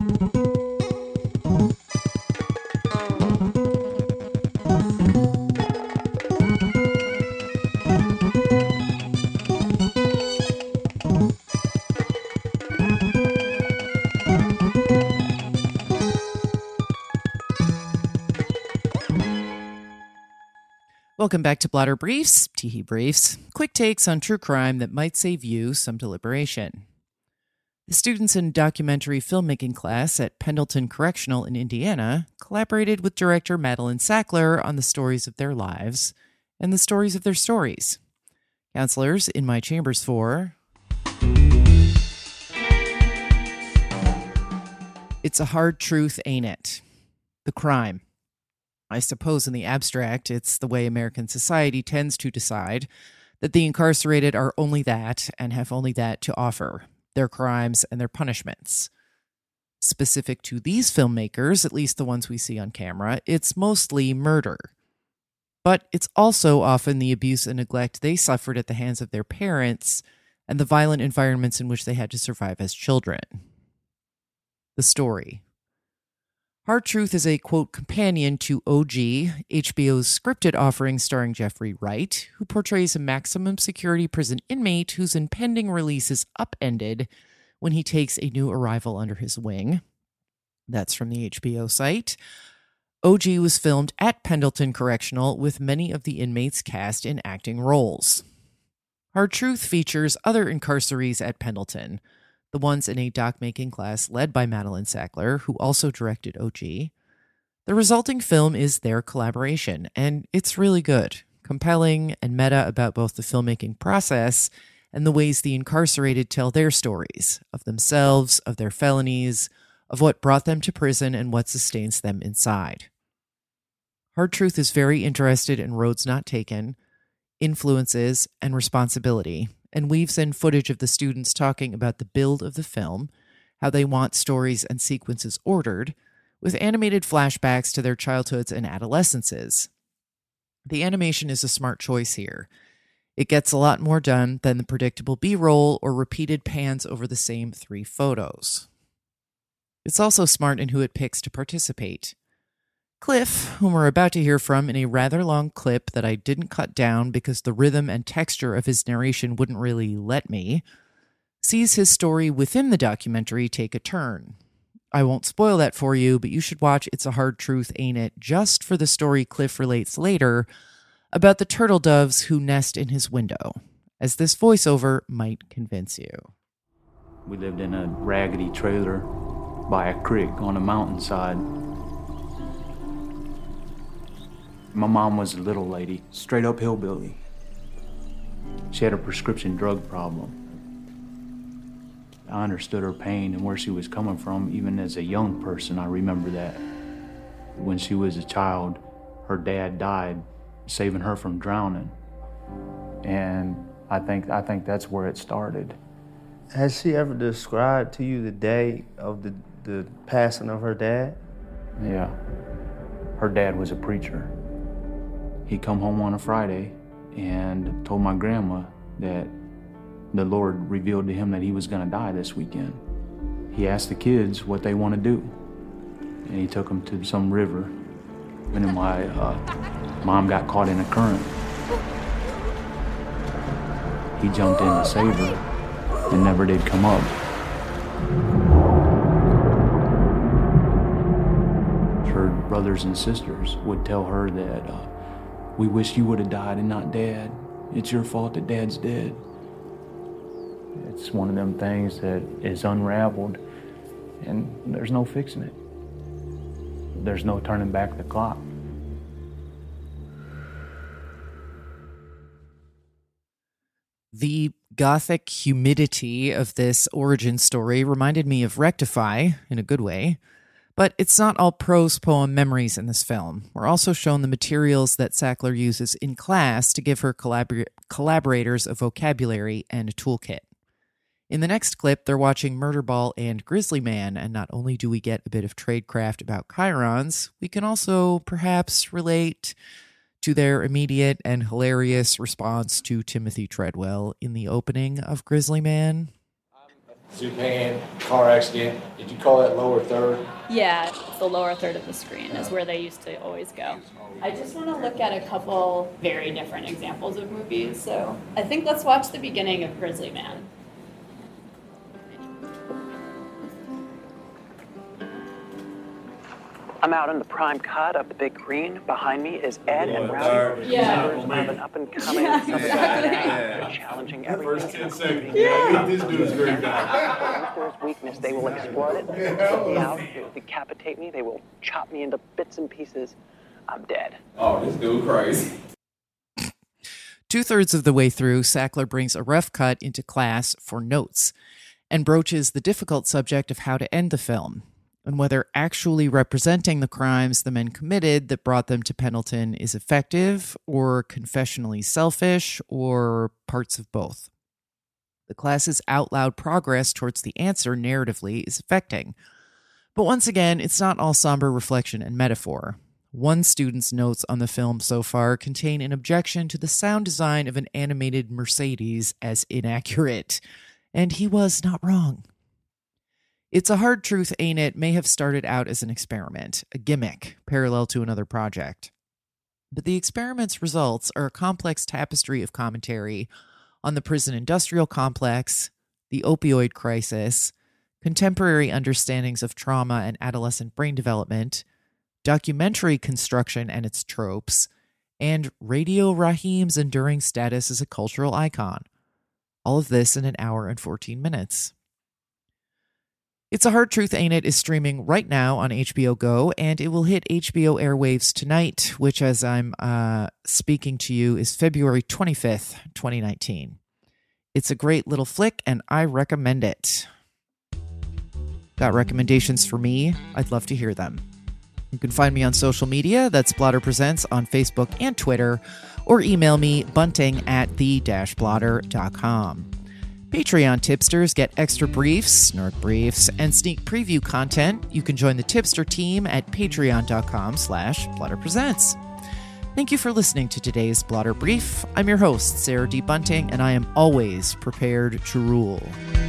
Welcome back to Blotter Briefs, Teehee Briefs, quick takes on true crime that might save you some deliberation. The students in documentary filmmaking class at Pendleton Correctional in Indiana collaborated with director Madeline Sackler on the stories of their lives and the stories of their stories. Counselors, in my chambers for... It's a hard truth, ain't it? The crime. I suppose in the abstract, it's the way American society tends to decide that the incarcerated are only that and have only that to offer, their crimes and their punishments. Specific to these filmmakers, at least the ones we see on camera, it's mostly murder. But it's also often the abuse and neglect they suffered at the hands of their parents and the violent environments in which they had to survive as children. The story. Hard Truth is a, quote, companion to OG, HBO's scripted offering starring Jeffrey Wright, who portrays a maximum security prison inmate whose impending release is upended when he takes a new arrival under his wing. That's from the HBO site. OG was filmed at Pendleton Correctional with many of the inmates cast in acting roles. Hard Truth features other incarcerees at Pendleton, the ones in a doc-making class led by Madeline Sackler, who also directed OG. The resulting film is their collaboration, and it's really good, compelling, and meta about both the filmmaking process and the ways the incarcerated tell their stories, of themselves, of their felonies, of what brought them to prison and what sustains them inside. Hard Truth is very interested in roads not taken, influences, and responsibility, and weaves in footage of the students talking about the build of the film, how they want stories and sequences ordered, with animated flashbacks to their childhoods and adolescences. The animation is a smart choice here. It gets a lot more done than the predictable B-roll or repeated pans over the same 3 photos. It's also smart in who it picks to participate. Cliff, whom we're about to hear from in a rather long clip that I didn't cut down because the rhythm and texture of his narration wouldn't really let me, sees his story within the documentary take a turn. I won't spoil that for you, but you should watch It's a Hard Truth, Ain't It, just for the story Cliff relates later about the turtle doves who nest in his window, as this voiceover might convince you. We lived in a raggedy trailer by a creek on a mountainside. My mom was a little lady, straight up hillbilly. She had a prescription drug problem. I understood her pain and where she was coming from, even as a young person. I remember that. When she was a child, her dad died, saving her from drowning. And I think that's where it started. Has she ever described to you the day of the passing of her dad? Yeah. Her dad was a preacher. He'd come home on a Friday and told my grandma that the Lord revealed to him that he was going to die this weekend. He asked the kids what they want to do, and he took them to some river. And then my mom got caught in a current. He jumped in to save her and never did come up. Her brothers and sisters would tell her that we wish you would have died and not Dad. It's your fault that Dad's dead. It's one of them things that is unraveled, and there's no fixing it. There's no turning back the clock. The gothic humidity of this origin story reminded me of Rectify, in a good way. But it's not all prose poem memories in this film. We're also shown the materials that Sackler uses in class to give her collaborators a vocabulary and a toolkit. In the next clip, they're watching Murderball and Grizzly Man, and not only do we get a bit of tradecraft about chyrons, we can also perhaps relate to their immediate and hilarious response to Timothy Treadwell in the opening of Grizzly Man. Zupan, car accident. Did you call that lower third? Yeah, the lower third of the screen is where they used to always go. I just want to look at a couple very different examples of movies. So I think let's watch the beginning of Grizzly Man. I'm out in the prime cut of the big green. Behind me is Ed and Rowdy. Yeah. Members of an up-and-coming exactly. challenging everything. First 10 seconds. Yeah. This dude's very bad. If there's weakness, they will exploit it. They will take me out. They will decapitate me. They will chop me into bits and pieces. I'm dead. Oh, this dude crazy. 2/3 of the way through, Sackler brings a rough cut into class for notes and broaches the difficult subject of how to end the film and whether actually representing the crimes the men committed that brought them to Pendleton is effective or confessionally selfish or parts of both. The class's out-loud progress towards the answer narratively is affecting. But once again, it's not all somber reflection and metaphor. One student's notes on the film so far contain an objection to the sound design of an animated Mercedes as inaccurate, and he was not wrong. It's a Hard Truth, Ain't It may have started out as an experiment, a gimmick, parallel to another project. But the experiment's results are a complex tapestry of commentary on the prison industrial complex, the opioid crisis, contemporary understandings of trauma and adolescent brain development, documentary construction and its tropes, and Radio Raheem's enduring status as a cultural icon. All of this in an hour and 14 minutes. It's a Hard Truth, Ain't It is streaming right now on HBO Go, and it will hit HBO airwaves tonight, which, as I'm speaking to you, is February 25th, 2019. It's a great little flick, and I recommend it. Got recommendations for me? I'd love to hear them. You can find me on social media. That's Blotter Presents on Facebook and Twitter, or email me bunting@the-blotter.com. Patreon tipsters get extra briefs, nerd briefs, and sneak preview content. You can join the tipster team at patreon.com/blotterpresents. Thank you for listening to today's Blotter Brief. I'm your host, Sarah D. Bunting, and I am always prepared to rule.